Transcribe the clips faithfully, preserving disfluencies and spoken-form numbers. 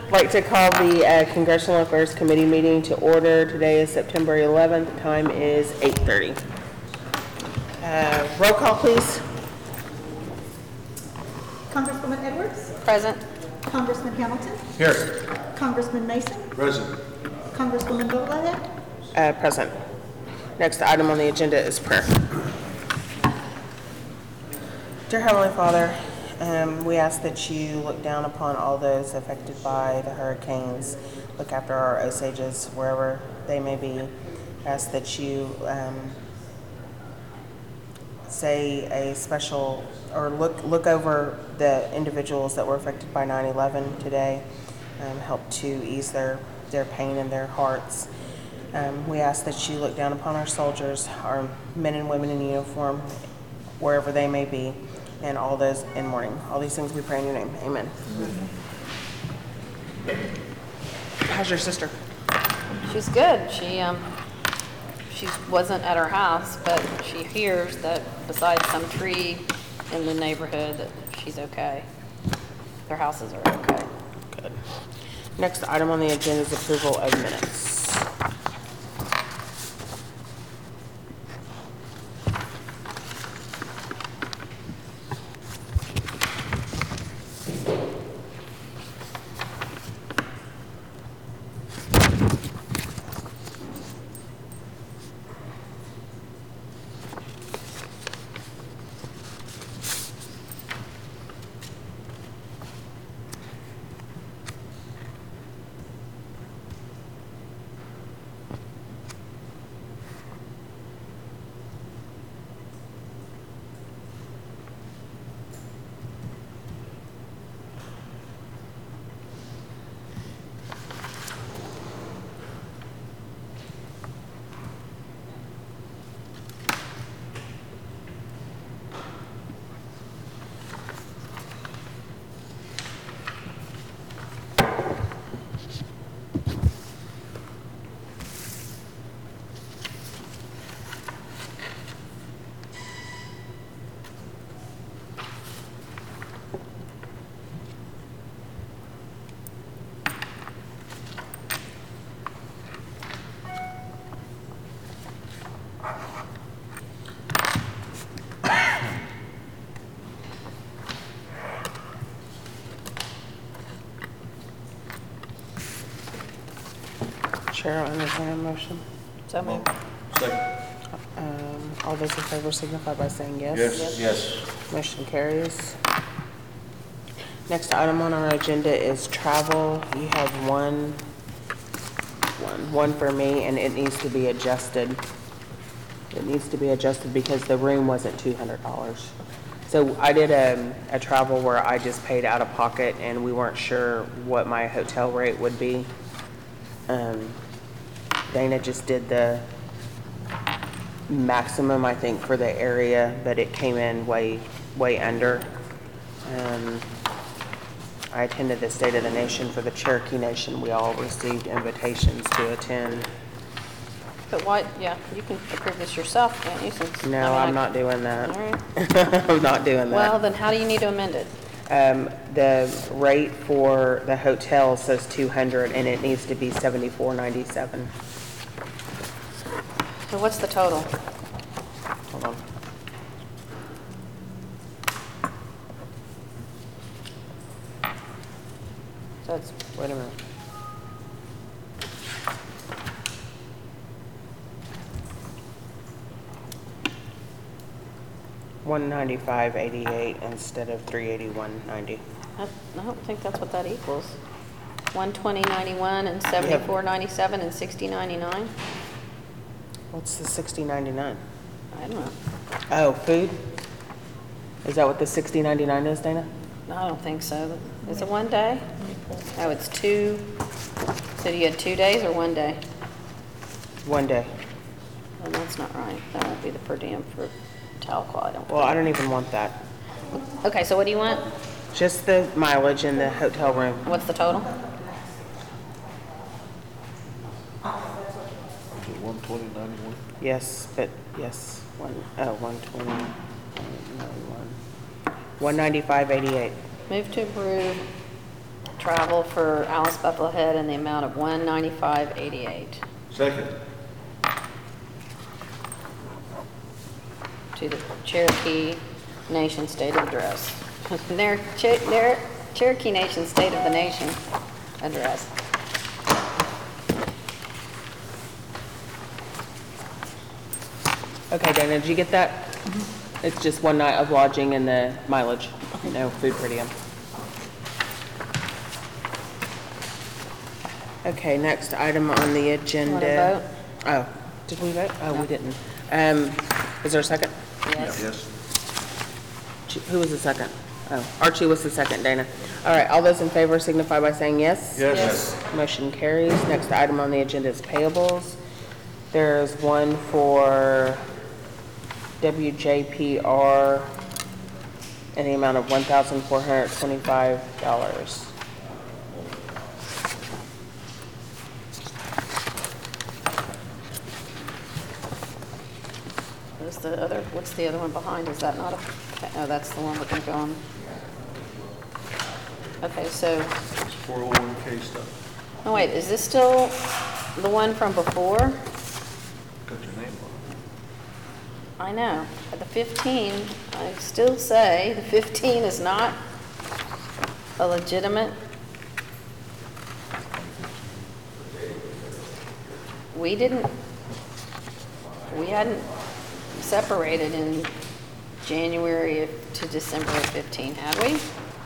I'd like to call the uh, Congressional Affairs Committee meeting to order. Today is September eleventh. The time is eight thirty. Uh, roll call, please. Congresswoman Edwards? Present. Congressman Hamilton? Here. Congressman Mason? Present. Congresswoman Boateng? Uh, present. Next item on the agenda is prayer. Dear Heavenly Father, um, we ask that you look down upon all those affected by the hurricanes. Look after our Osages wherever they may be. Ask that you um, say a special, or look look over the individuals that were affected by nine eleven today. Um, help to ease their, their pain in their hearts. Um, we ask that you look down upon our soldiers, our men and women in uniform, wherever they may be, and all those in mourning. All these things we pray in your name. Amen. Mm-hmm. How's your sister? She's good. She um, she wasn't at her house, but she hears that besides some tree in the neighborhood, that she's okay. Their houses are okay. Good. Next item on the agenda is approval of minutes. Chair, I understand a motion. So moved. Second. Um, all those in favor signify by saying yes. Yes. Yes. Motion carries. Next item on our agenda is travel. You have one, one, one for me, and it needs to be adjusted. It needs to be adjusted because the room wasn't two hundred dollars. So I did a, a travel where I just paid out of pocket, and we weren't sure what my hotel rate would be. Um, Dana just did the maximum, I think, for the area, but it came in way, way under. Um, I attended the State of the Nation for the Cherokee Nation. We all received invitations to attend. But why, yeah, you can approve this yourself, can't you? Since, No, I mean, I'm I- not doing that. All right. I'm not doing that. Well, then how do you need to amend it? Um, the rate for the hotel says two hundred, and it needs to be seventy-four ninety-seven. So what's the total? Hold on. So it's, Wait a minute. One ninety-five eighty-eight instead of three eighty-one ninety. I I don't think that's what that equals. one twenty ninety-one and seventy-four ninety-seven and sixty ninety-nine? What's the sixty ninety-nine? I don't know. Oh, food? Is that what the sixty ninety-nine is, Dana? No, I don't think so. Is it one day? Oh, it's two. So you had two days or one day? One day. Well, that's not right. That won't be the per diem for Talcott, I don't Well, I don't even want that. think. Okay, so what do you want? Just the mileage in the hotel room. What's the total? One twenty ninety-one. Yes, but yes, one, oh, one twenty, one ninety-five eighty-eight. Move to approve travel for Alice Buffalohead in the amount of one ninety-five eighty-eight Second. to the Cherokee Nation State of Address. Their, Che- their Cherokee Nation State of the Nation address. Okay, Dana, did you get that? It's just one night of lodging and the mileage, no food per diem. Okay, next item on the agenda. vote? Oh, did we vote? Oh, we didn't. Um, is there a second? Yes. Yes. Ch- Who was the second? Oh, Archie was the second, Dana. All right, all those in favor signify by saying yes. Yes. Motion carries. Next item on the agenda is payables. There's one for W J P R in the amount of one thousand four hundred twenty-five dollars. What's the other, what's the other one behind? Is that not a, oh, that's the one we're gonna go on. Okay, so, It's four oh one K stuff. oh wait, is this still the one from before? Got your name on I know, but the fifteen, I still say the fifteen is not a legitimate. We didn't, we hadn't separated in January of- to December of fifteen, had we?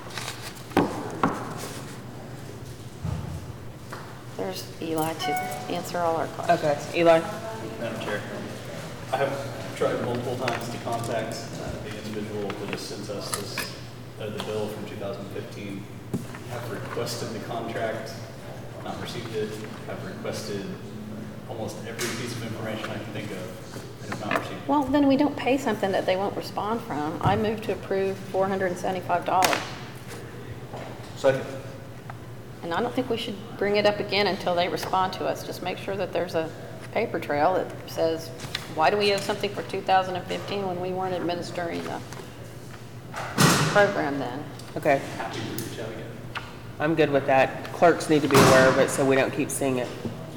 There's Eli to answer all our questions. Okay, Eli? Madam Chair, I have tried multiple times to contact uh, the individual that has sent us this, uh, the bill from two thousand fifteen. Have requested the contract, not received it. Have requested almost every piece of information I can think of, and have not received it. Well, then we don't pay something that they won't respond from. I move to approve four hundred seventy-five dollars. Second. And I don't think we should bring it up again until they respond to us. Just make sure that there's a paper trail that says, why do we owe something for two thousand fifteen when we weren't administering the program then? Okay, Happy to reach out again. I'm good with that. Clerks need to be aware of it so we don't keep seeing it.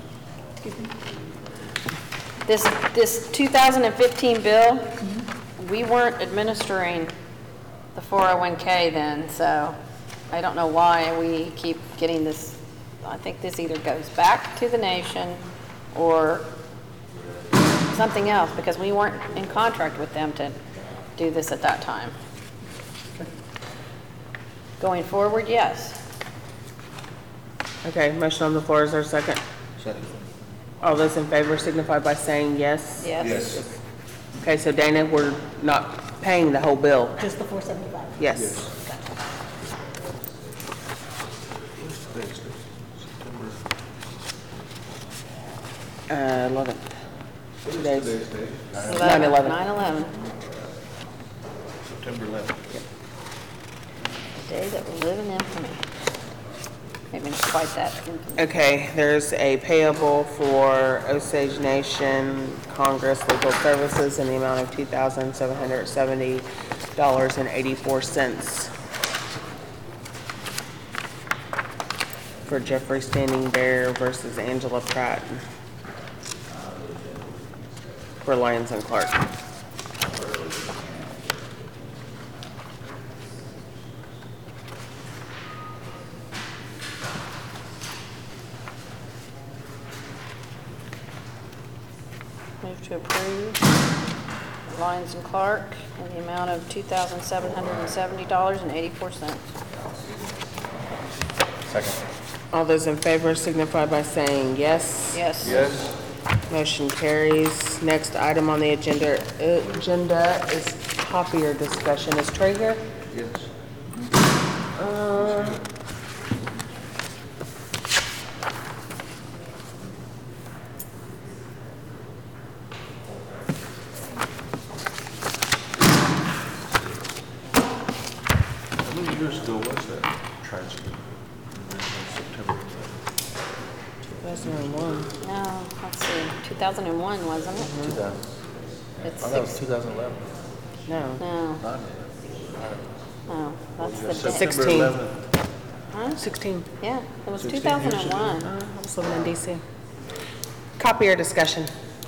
This, this two thousand fifteen bill, we weren't administering the four oh one K then, so I don't know why we keep getting this. I think this either goes back to the nation or something else, because we weren't in contract with them to do this at that time. Going forward, yes. Okay, motion on the floor, is there a second? Second. All those in favor signify by saying yes. Yes. Yes. Okay, so Dana, we're not paying the whole bill. Just the four seventy-five? Yes. What's today's date? September. Uh, eleven. What is Today's- today's date? nine eleven. nine eleven, September eleventh. the day that will live in infamy. Maybe not quite that infamy. Okay, there's a payable for Osage Nation Congress Legal Services in the amount of two thousand seven hundred seventy dollars and eighty-four cents for Jeffrey Standing Bear versus Angela Pratt for Lyons and Clark. Move to approve Lyons and Clark in the amount of two thousand seven hundred seventy dollars and eighty-four cents. Second. All those in favor signify by saying yes. Yes. Yes. Motion carries. Next item on the agenda, agenda is copier discussion. Is Trey here? Yes. Uh, How many years ago was that tragedy? In September. two thousand one. No, let's see, two thousand one, wasn't it? Two thousand. It's Oh, that was six, two thousand eleven. No. no, Not no, that's the September day. Sixteen. eleventh. Huh? sixteen. Yeah, it was two sixteen years thousand one. Uh, I was living in D C. Copier discussion.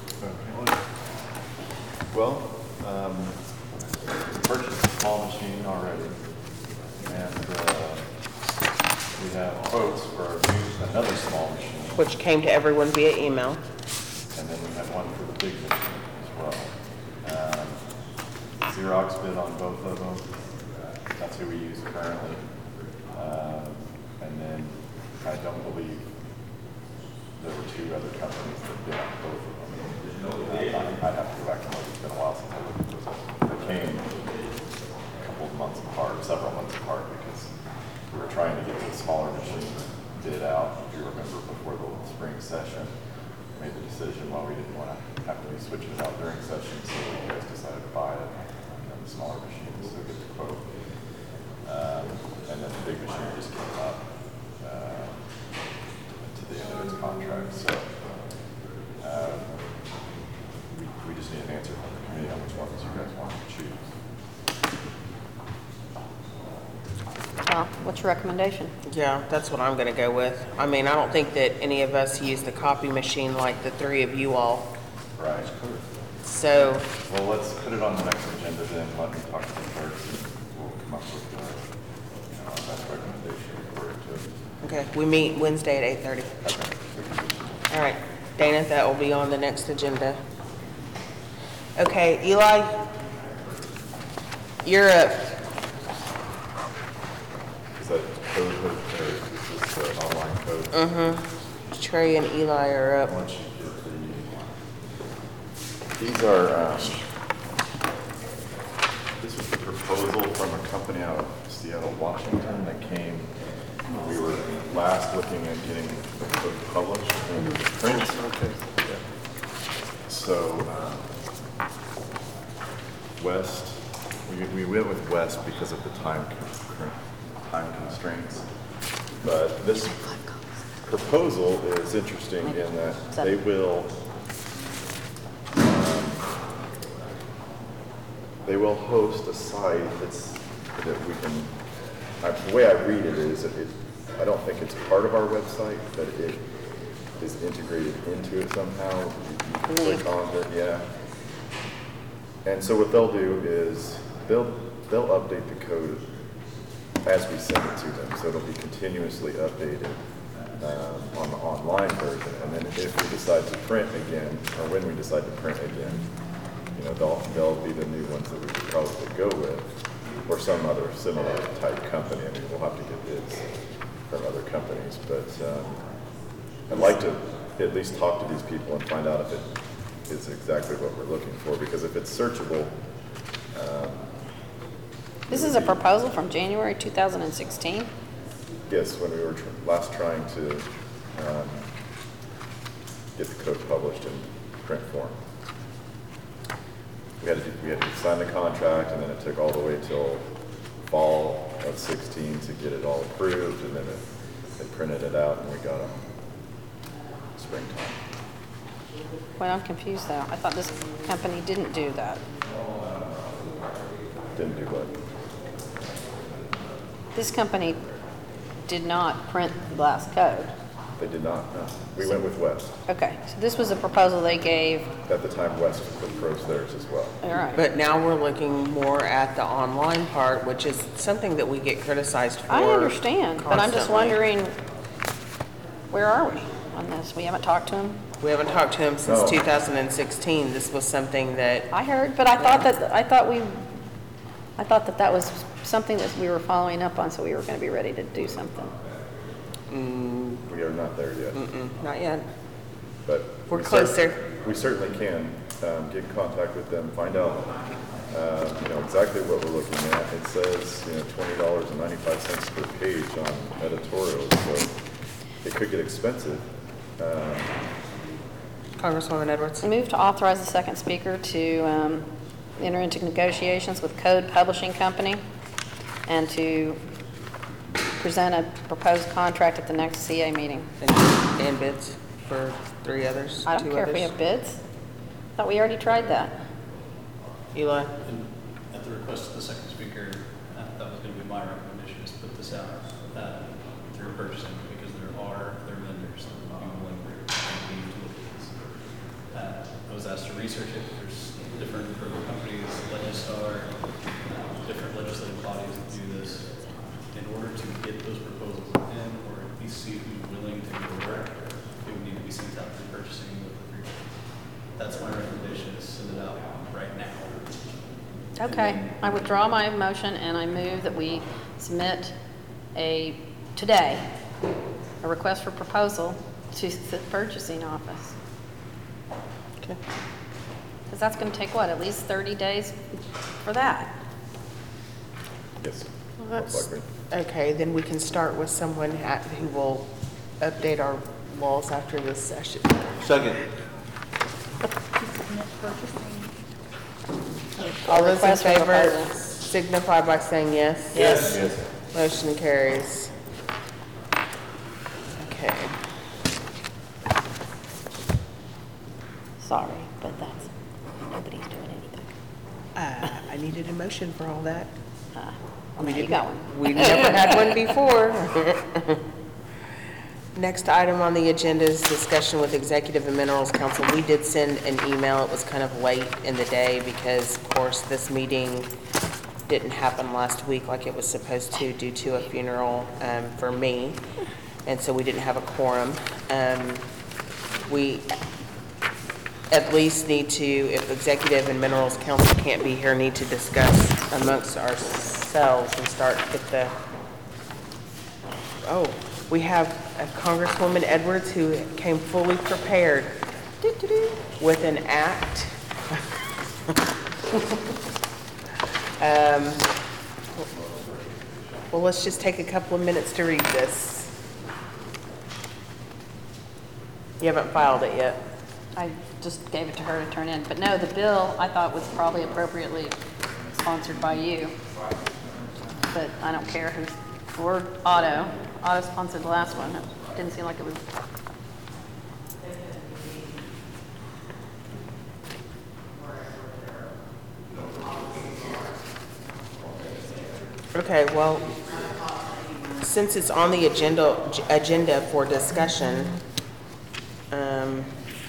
Well, um, we purchased a small machine already, and uh, we have quotes for a new, another small machine, Which came to everyone via email. and then we have one for the big machine as well. Um, Xerox bid on both of them. That's who we use currently. Um, and then I don't believe there were two other companies that bid on both of them. Uh, I'd have to go back and look. It's been a while since I looked at those. They came a couple of months apart, several months apart, because we were trying to get the smaller machines bid out, if you remember, before the spring session. Made the decision, well, we didn't want to have to be switching it out during session, so you guys decided to buy it, you know, the smaller machines, so get the quote. Um, and then the big machine just came up uh, to the end of its contract, so um, we, we just need an answer from the committee on which ones you guys want to choose. Well, what's your recommendation? Yeah, that's what I'm gonna go with. I mean, I don't think that any of us use the copy machine like the three of you all. Right. So, Well, let's put it on the next agenda then. Let me talk to them first, and we'll come up with uh, you know, our best recommendation for it to. okay, we meet Wednesday at eight thirty. Okay. All right, Dana, that will be on the next agenda. Okay, Eli, you're up. Is that code or is this uh, online code? Mm-hmm. Trey and Eli are up. Once you get the, these are, um, this was the proposal from a company out of Seattle, Washington that came, we were last looking at getting the book published in print. Okay. Yeah. So, um, West, we, we went with West because of the time, con- time constraints. But this proposal is interesting in that they will, um, they will host a site that's, that we can, I, the way I read it is, that it, I don't think it's part of our website, but it is integrated into it somehow. You, you can click on it, yeah. And so what they'll do is they'll they'll update the code as we send it to them, so it'll be continuously updated um, on the online version. And then if we decide to print again, or when we decide to print again, you know, they'll they'll be the new ones that we could probably go with, or some other similar type company. I mean, we'll have to get bids from other companies, but um, I'd like to at least talk to these people and find out if it is exactly what we're looking for, because if it's searchable, um, This is a proposal from January two thousand sixteen. yes, when we were tr- last trying to um, get the code published in print form. We had to, do- we had to sign the contract, and then it took all the way till fall of sixteen to get it all approved, and then it, they printed it out, and we got them springtime. Well, I'm confused though. I thought this company didn't do that. Didn't do what? This company did not print the last code. They did not, no. We went with West. Okay, so this was a proposal they gave. At the time, West approached theirs as well. All right. But now we're looking more at the online part, which is something that we get criticized for. I understand, but I'm just constantly. wondering, where are we on this? We haven't talked to them? We haven't talked to him since No. two thousand sixteen. This was something that, I heard, but I thought that, I thought we, I thought that that was something that we were following up on, so we were going to be ready to do something. We are not there yet, mm, not yet. but. We're we cer- closer. We certainly can um, get in contact with them, find out, uh, you know, exactly what we're looking at. It says, you know, twenty dollars and ninety-five cents per page on editorials, so it could get expensive. Um, Congresswoman Edwards. I move to authorize the second speaker to um, enter into negotiations with Code Publishing Company and to present a proposed contract at the next C A meeting. And, and bids for three others, I don't two care if we others. have bids. Thought we already tried that. Eli? And at the request of the second speaker, uh, that was going to be my recommendation, is to put this out. Uh, research it. There's different approval companies, Legistar, uh, different legislative bodies that do this. In order to get those proposals in, or at least see who's willing to do the work, it would need to be sent out to purchasing with the three. That's my recommendation, is send it out right now. Okay, I withdraw my motion and I move that we submit a, today, a request for proposal to the purchasing office. Okay. Because that's going to take, what, at least thirty days for that? Yes. Well, that's- Okay, then we can start with someone at- who will update our laws after this session. Second. All those in Request for favor proposal. signify by saying yes. Yes. Yes. Motion carries. Okay. Sorry, but that's, nobody's doing anything. Uh, I needed a motion for all that. Uh, We Well, now you didn't- got one. We never had one before. Next item on the agenda is discussion with Executive and Minerals Council. We did send an email. It was kind of late in the day because, of course, this meeting didn't happen last week like it was supposed to due to a funeral um, for me, and so we didn't have a quorum. Um, We at least need to, if Executive and Minerals Council can't be here, need to discuss amongst ourselves and start with the, oh, we have a Congresswoman Edwards who came fully prepared with an act. Um, Well, let's just take a couple of minutes to read this. You haven't filed it yet. I just gave it to her to turn in. But no, the bill I thought was probably appropriately sponsored by you. But I don't care who's, or Otto. Otto sponsored the last one. It didn't seem like it was. Okay, well, since it's on the agenda, agenda for discussion, um,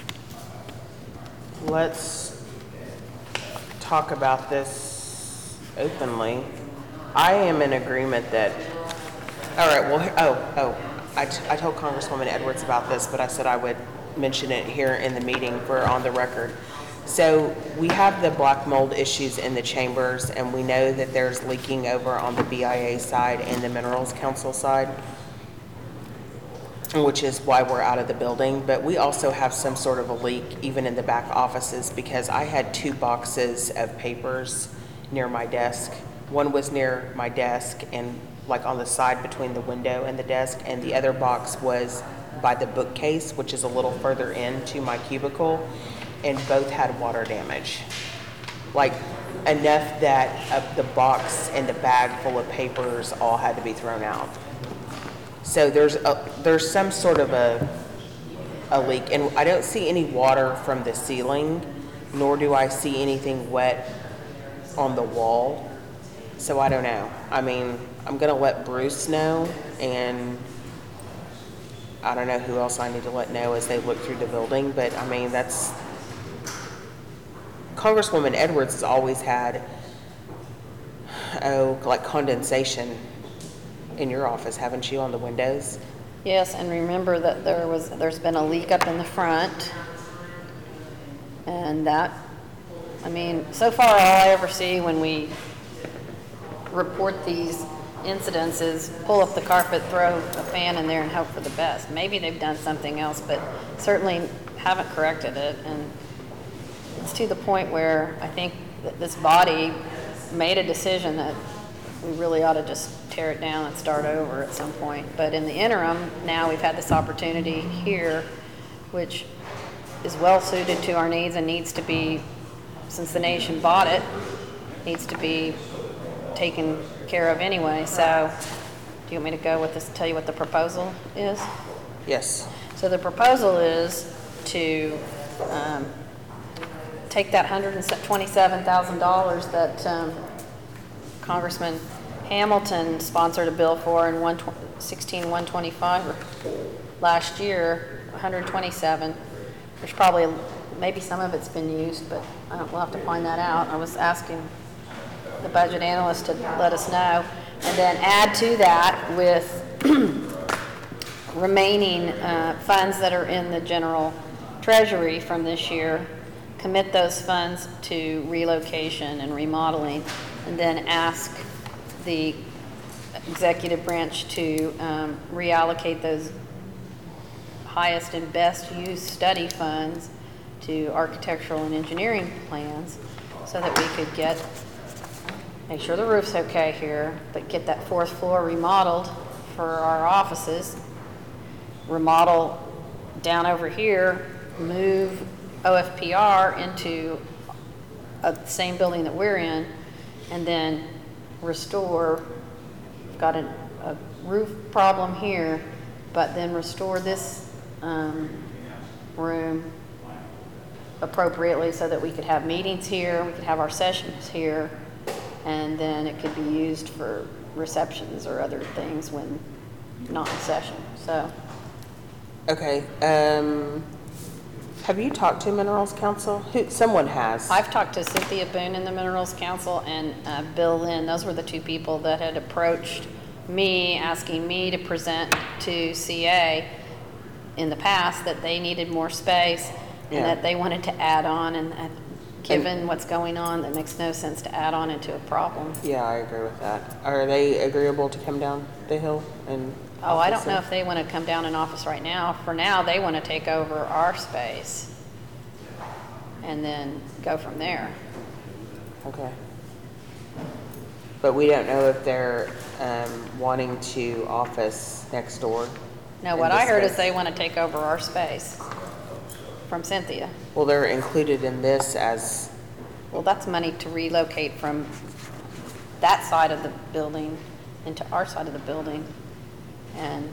let's talk about this openly. I am in agreement that, all right, well, oh, oh, I, t- I told Congresswoman Edwards about this, but I said I would mention it here in the meeting for on the record. So we have the black mold issues in the chambers, and we know that there's leaking over on the B I A side and the Minerals Council side, which is why we're out of the building. But we also have some sort of a leak even in the back offices, because I had two boxes of papers near my desk. One was near my desk and like on the side between the window and the desk, and the other box was by the bookcase, which is a little further into my cubicle, and both had water damage. Like enough that uh, the box and the bag full of papers all had to be thrown out. So there's a, there's some sort of a, a leak, and I don't see any water from the ceiling, nor do I see anything wet on the wall. So I don't know. I mean, I'm gonna let Bruce know, and I don't know who else I need to let know as they look through the building, but I mean, that's, Congresswoman Edwards has always had, oh, like condensation in your office, haven't you, on the windows? Yes, and remember that there was, there's been a leak up in the front. And that, I mean, so far all I ever see when we report these incidents is pull up the carpet, throw a fan in there and hope for the best. Maybe they've done something else, but certainly haven't corrected it. And it's to the point where I think that this body made a decision that we really ought to just tear it down and start over at some point. But in the interim, now we've had this opportunity here, which is well suited to our needs and needs to be, since the nation bought it, needs to be taken care of anyway. So do you want me to go with this, tell you what the proposal is? Yes. So the proposal is to um, take that one hundred twenty-seven thousand dollars that um, Congressman Hamilton sponsored a bill for in one sixteen one twenty-five last year, one hundred twenty-seven. There's probably maybe some of it's been used, but I don't, we'll have to find that out. I was asking the budget analyst to let us know. And then add to that with remaining uh, funds that are in the general treasury from this year, commit those funds to relocation and remodeling, and then ask the executive branch to um, reallocate those highest and best use study funds to architectural and engineering plans so that we could get, make sure the roof's okay here, but get that fourth floor remodeled for our offices, remodel down over here, move O F P R into a, the same building that we're in, and then restore, we've got a, a roof problem here, but then restore this um, room appropriately so that we could have meetings here, we could have our sessions here, and then it could be used for receptions or other things when not in session, so. Okay, um, have you talked to Minerals Council? Who, someone has. I've talked to Cynthia Boone in the Minerals Council and uh, Bill Lynn. Those were the two people that had approached me, asking me to present to C A in the past that they needed more space and Yeah. that they wanted to add on, and uh, given what's going on, that makes no sense to add on into a problem. Yeah, I agree with that. Are they agreeable to come down the hill and? Oh, I don't office know there? if they want to come down in office right now. For now, they want to take over our space and then go from there. Okay. But we don't know if they're um, wanting to office next door? No, in what I this heard is space? they want to take over our space from Cynthia. Well, they're included in this as, Well, that's money to relocate from that side of the building into our side of the building. And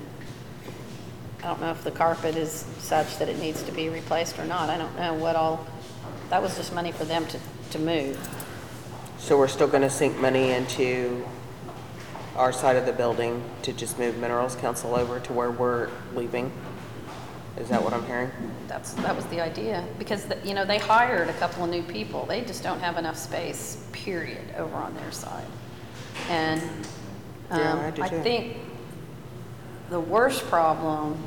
I don't know if the carpet is such that it needs to be replaced or not. I don't know what all, that was just money for them to, to move. so we're still gonna sink money into our side of the building to just move Minerals Council over to where we're leaving? Is that what I'm hearing? That's, that was the idea. Because, the- you know, they hired a couple of new people. They just don't have enough space, period, over on their side. And Yeah, um, I do I too. think the worst problem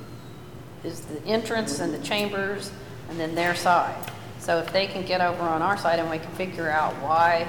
is the entrance and the chambers and then their side. So if they can get over on our side and we can figure out why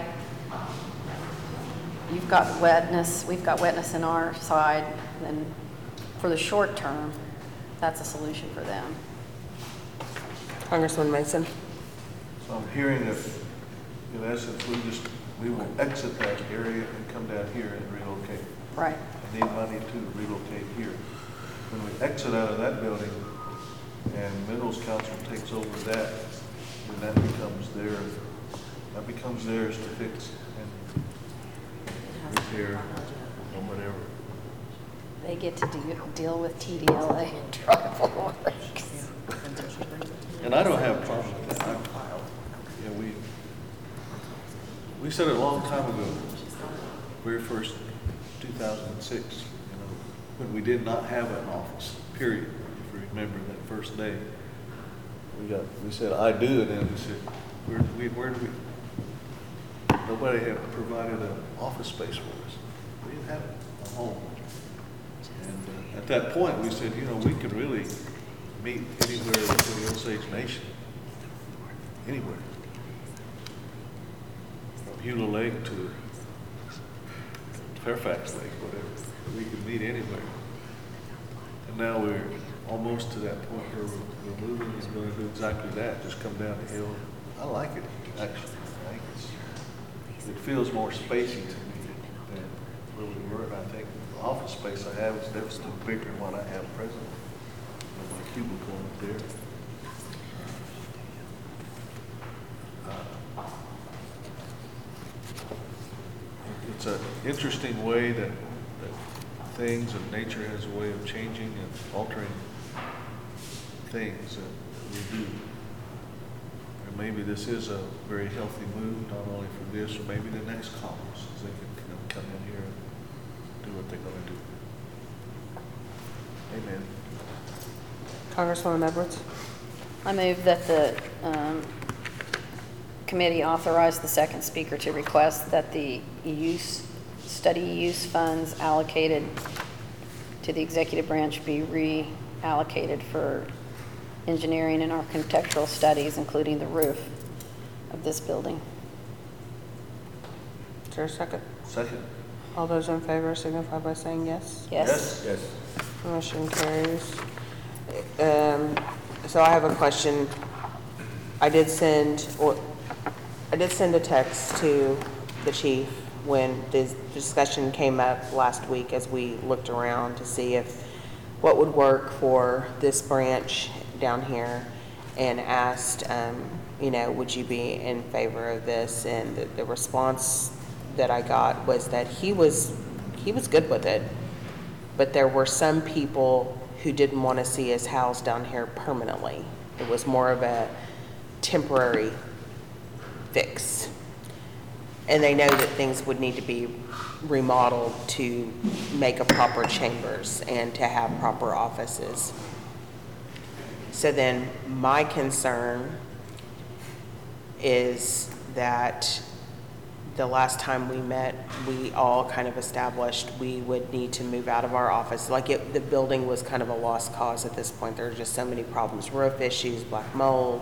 you've got wetness, we've got wetness in our side, then for the short term, that's a solution for them. Congressman Mason? So I'm hearing that, in essence, we just, we will exit that area and come down here and relocate. Right. I need money to relocate here. When we exit out of that building and Minerals Council takes over that, then that becomes their, that becomes theirs to fix and repair or whatever. They get to do, deal with T D L A and tribal works. And I don't have a problem with that. I- Yeah, we, we said it a long time ago, very first, two thousand six, you know, when we did not have an office, period. If you remember that first day, we got, we said, I do, and then we said, where, we, where do we? Nobody had provided an office space for us. We didn't have a home. And uh, at that point, we said, you know, we could really meet anywhere in the Osage Nation, anywhere. From Beulah Lake to Fairfax Lake, whatever. We could meet anywhere. And now we're almost to that point where we're, we're moving and going to do exactly that, just come down the hill. I like it, actually. I think it's, it feels more spacey to me than where we were. And I think the office space I have is definitely bigger than what I have presently. With my cubicle up there. Uh, It's an interesting way that, that things and nature has a way of changing and altering things that we do. And maybe this is a very healthy move, not only for this, or maybe the next Congress, as they can you know, come in here and do what they're gonna do. Amen. Congresswoman Edwards? I move that the um, committee authorize the second speaker to request that the use, study use funds allocated to the executive branch be reallocated for engineering and architectural studies, including the roof of this building. Is there a second? Second. All those in favor signify by saying yes. Yes? Yes. Motion carries. Um, so I have a question. I did send, or I did send a text to the chief when this discussion came up last week as we looked around to see if what would work for this branch down here, and asked, um, you know, would you be in favor of this? And the, the response that I got was that he was, he was good with it, but there were some people who didn't want to see his house down here permanently. It was more of a temporary fix. And they know that things would need to be remodeled to make a proper chambers and to have proper offices. So then my concern is that the last time we met, we all kind of established we would need to move out of our office. Like it, the building was kind of a lost cause at this point. There were just so many problems, roof issues, black mold,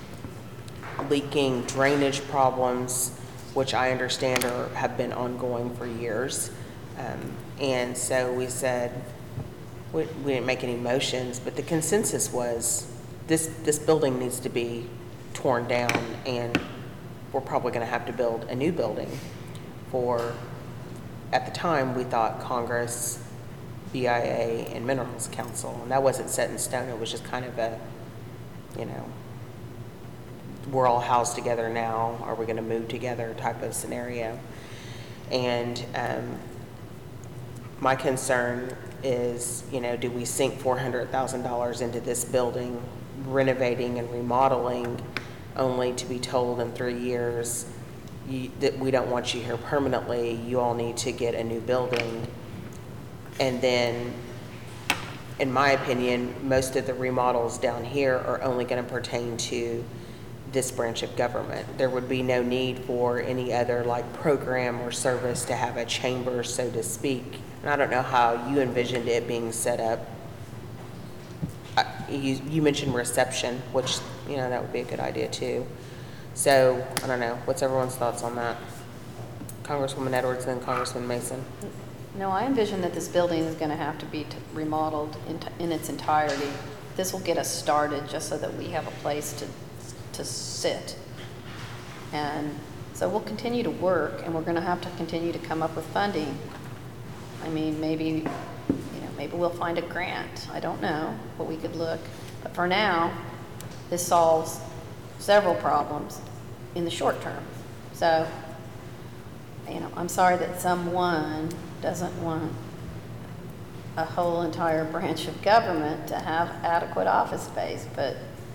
leaking, drainage problems, which I understand are, have been ongoing for years. Um, and so we said, we, we didn't make any motions, but the consensus was this, this building needs to be torn down, and we're probably going to have to build a new building for, at the time, we thought Congress, B I A, and Minerals Council. And that wasn't set in stone. It was just kind of a, you know, we're all housed together now, are we going to move together type of scenario. And um, my concern is, you know, do we sink four hundred thousand dollars into this building, renovating and remodeling, only to be told in three years you, that we don't want you here permanently, you all need to get a new building. And then, in my opinion, most of the remodels down here are only going to pertain to this branch of government. There would be no need for any other like program or service to have a chamber, so to speak. And I don't know how you envisioned it being set up. Uh, you, you mentioned reception, which, you know, that would be a good idea too. So, I don't know, what's everyone's thoughts on that? Congresswoman Edwards and Congressman Mason. No, I envision that this building is going to have to be t- remodeled in, t- in its entirety. This will get us started just so that we have a place to to sit. And so we'll continue to work, and we're going to have to continue to come up with funding. I mean, maybe, you know, maybe we'll find a grant. I don't know, but we could look. But for now, this solves several problems in the short term. So, you know, I'm sorry that someone doesn't want a whole entire branch of government to have adequate office space, but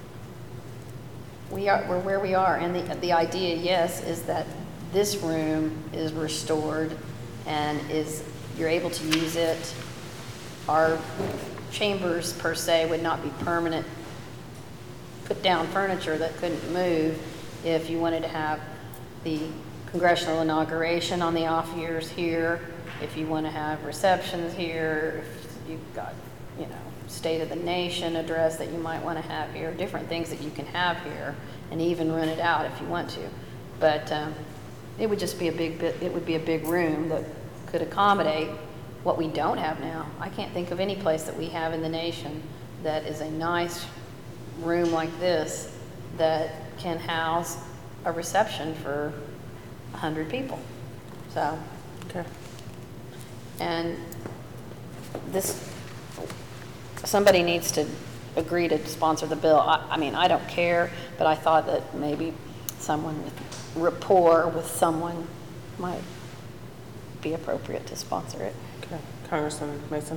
we are, we're where we are. And the, the idea, yes, is that this room is restored and is, you're able to use it. Our chambers per se would not be permanent, put down furniture that couldn't move if you wanted to have the congressional inauguration on the off years here, if you want to have receptions here, if you've got, you know, State of the Nation address that you might want to have here, different things that you can have here, and even rent it out if you want to. But um, it would just be a big bit, it would be a big room that could accommodate what we don't have now. I can't think of any place that we have in the nation that is a nice room like this that can house a reception for a hundred people. So, Okay. and this, somebody needs to agree to sponsor the bill. I, I mean, I don't care, but I thought that maybe someone with rapport with someone might be appropriate to sponsor it. Okay. Congressman Mason.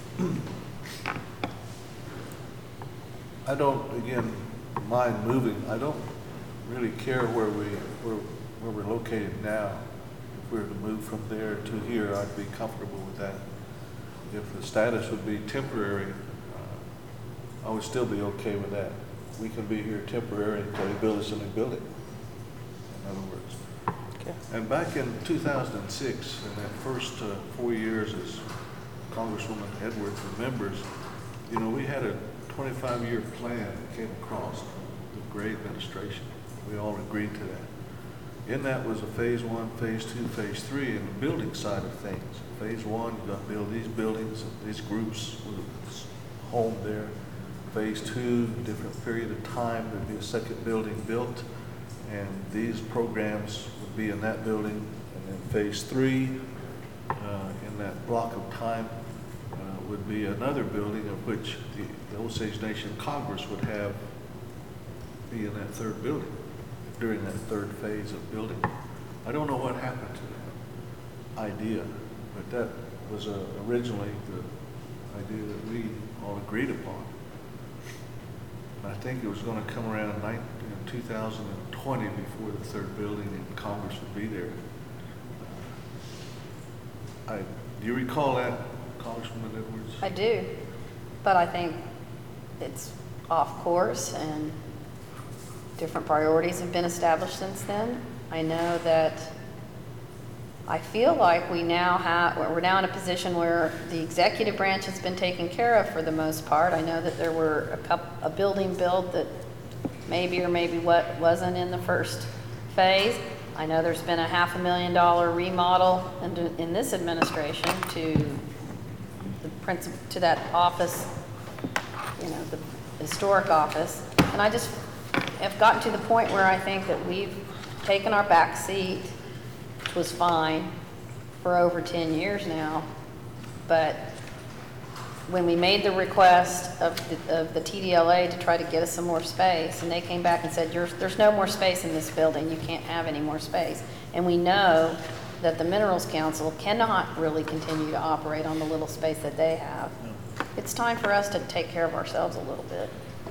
I don't, again, mind moving. I don't really care where we, where, where we're located now. If we were to move from there to here, I'd be comfortable with that. If the status would be temporary, uh, I would still be okay with that. we can be here temporarily until they build us a new building, in other words. Okay. And back in two thousand six, in that first uh, four years as Congresswoman Edwards remembers, you know, we had a twenty-five year plan that came across the Gray administration. We all agreed to that. In that was a phase one, phase two, phase three, and the building side of things. Phase one, you got to build these buildings, these groups with a home there. Phase two, different period of time, there'd be a second building built, and these programs would be in that building. And then phase three, uh, in that block of time, uh, would be another building of which the, the Osage Nation Congress would have be in that third building during that third phase of building. I don't know what happened to that idea, but that was uh, originally the idea that we all agreed upon. I think it was going to come around in two thousand twenty before the third building in Congress would be there. Uh, I, do you recall that, Congresswoman Edwards? I do, but I think it's off course and different priorities have been established since then. I know that I feel like we now have, we're now in a position where the executive branch has been taken care of for the most part. I know that there were a couple, a building built that maybe or maybe what wasn't in the first phase. I know there's been a half a million dollar remodel in, in this administration to the principal, to that office, you know, the historic office. And I just have gotten to the point where I think that we've taken our back seat, which was fine for over ten years now. But when we made the request of the, of the T D L A to try to get us some more space, and they came back and said, You're, there's no more space in this building, you can't have any more space. And we know that the Minerals Council cannot really continue to operate on the little space that they have. It's time for us to take care of ourselves a little bit.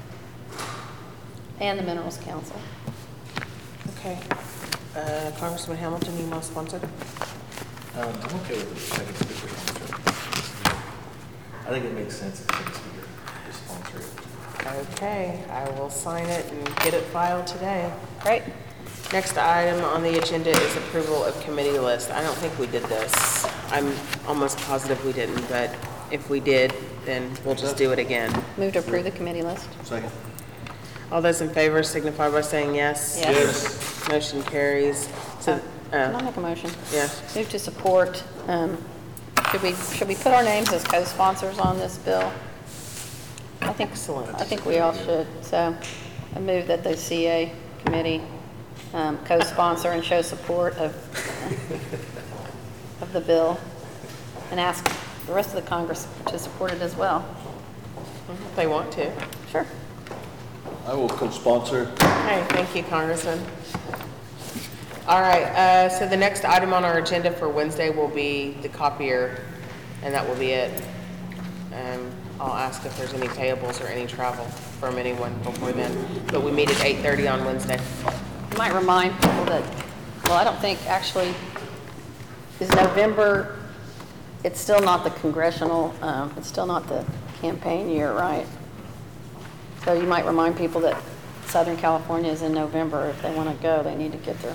And the Minerals Council. Okay. Uh, Congressman Hamilton, you want to sponsor? Um, I'm okay with the second speaker sponsor. I think it makes sense if the second speaker is sponsor it. Okay, I will sign it and get it filed today. Great. Next item on the agenda is approval of committee list. I don't think we did this. I'm almost positive we didn't, but if we did, then we'll just do it again. Move to approve the committee list. Second. All those in favor signify by saying yes. Yes. Motion carries. So, Can I uh, make a motion? yeah. Move to support, um, should we, should we put our names as co-sponsors on this bill? I think, Excellent. I think we all should. So I move that the C A committee um, co-sponsor and show support of, of the bill and ask the rest of the Congress to support it as well. If they want to. Sure. I will co-sponsor. Okay, thank you, Congressman. All right, uh, so the next item on our agenda for Wednesday will be the copier, and that will be it. Um, I'll ask if there's any payables or any travel from anyone before then, but we meet at eight thirty on Wednesday. You might remind people that, well, I don't think actually, is November, it's still not the congressional, um, it's still not the campaign year, right? So you might remind people that Southern California is in November. If they want to go, they need to get their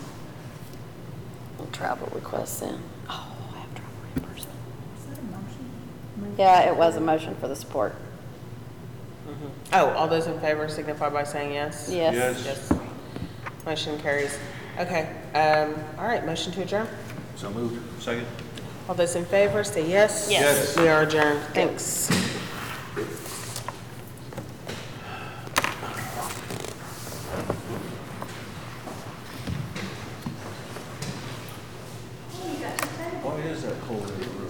travel requests in. Oh, I have travel reimbursement. Is that a motion? Yeah, it was a motion for the support. Oh, all those in favor signify by saying yes. Yes. Yes. Yes. Motion carries. Okay, um, all right, motion to adjourn. So moved. Second. All those in favor say yes. Yes. We are adjourned. Thanks. Why is that cold in the room?